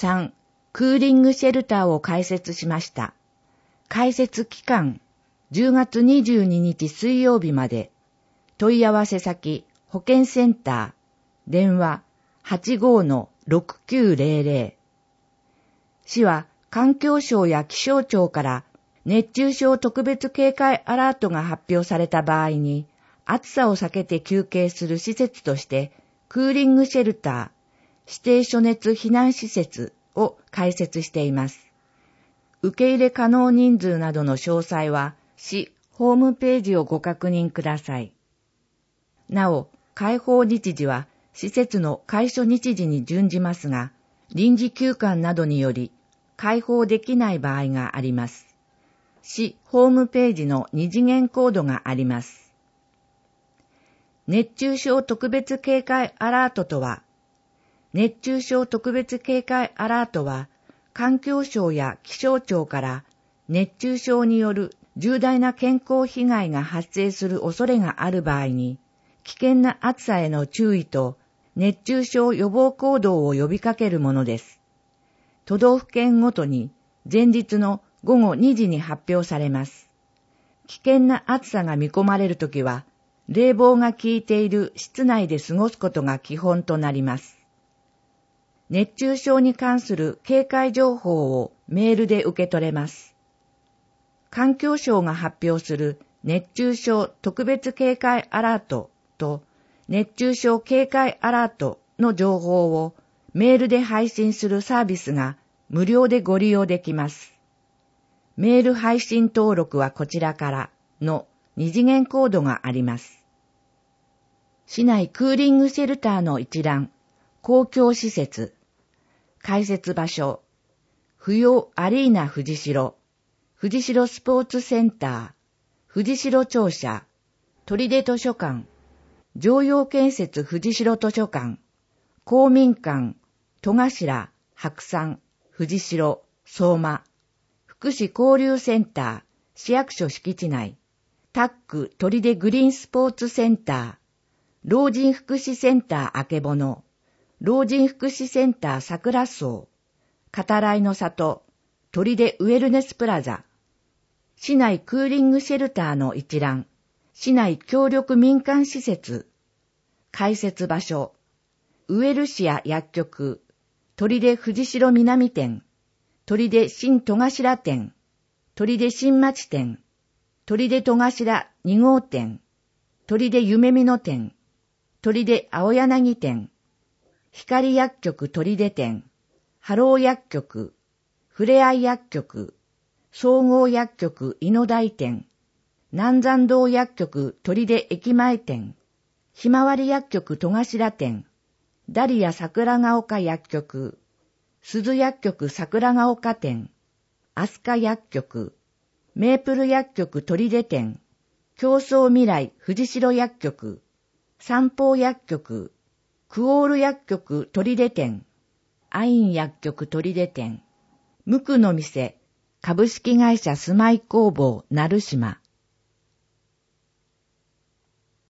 3、クーリングシェルターを開設しました。開設期間、10月22日水曜日まで。問い合わせ先、保健センター、電話 85-6900。市は環境省や気象庁から熱中症特別警戒アラートが発表された場合に、暑さを避けて休憩する施設として、クーリングシェルター、指定暑熱避難施設を開設しています。受け入れ可能人数などの詳細は、市ホームページをご確認ください。なお、開放日時は施設の開所日時に準じますが、臨時休館などにより開放できない場合があります。市ホームページの2次元コードがあります。熱中症特別警戒アラートとは、熱中症特別警戒アラートは、環境省や気象庁から熱中症による重大な健康被害が発生する恐れがある場合に、危険な暑さへの注意と熱中症予防行動を呼びかけるものです。都道府県ごとに前日の午後2時に発表されます。危険な暑さが見込まれるときは、冷房が効いている室内で過ごすことが基本となります。熱中症に関する警戒情報をメールで受け取れます。環境省が発表する熱中症特別警戒アラートと熱中症警戒アラートの情報をメールで配信するサービスが無料でご利用できます。メール配信登録はこちらからの2次元コードがあります。市内クーリングシェルターの一覧、公共施設、開設場所、不要アリーナ藤代、藤代スポーツセンター、藤代庁舎、砦図書館、常陽建設藤代図書館、公民館、戸頭、白山、藤代、相馬、福祉交流センター、市役所敷地内、タック砦グリーンスポーツセンター、老人福祉センターあけぼの、老人福祉センター桜荘、片来の里、砦ウェルネスプラザ、市内クーリングシェルターの一覧、市内協力民間施設、開設場所、ウエルシア薬局、砦藤代南店、砦新戸頭店、砦新町店、砦戸頭2号店、砦夢見野店、砦青柳店、光薬局砦店、ハロー薬局、ふれあい薬局、総合薬局井野台店、南山道薬局砦駅前店、ひまわり薬局戸頭店、ダリア桜ヶ丘薬局、鈴薬局桜ヶ丘店、飛鳥薬局、メープル薬局砦店、競争未来藤代薬局、三宝薬局、クオール薬局砦店、アイン薬局砦店、無垢の店、株式会社住まい工房成島、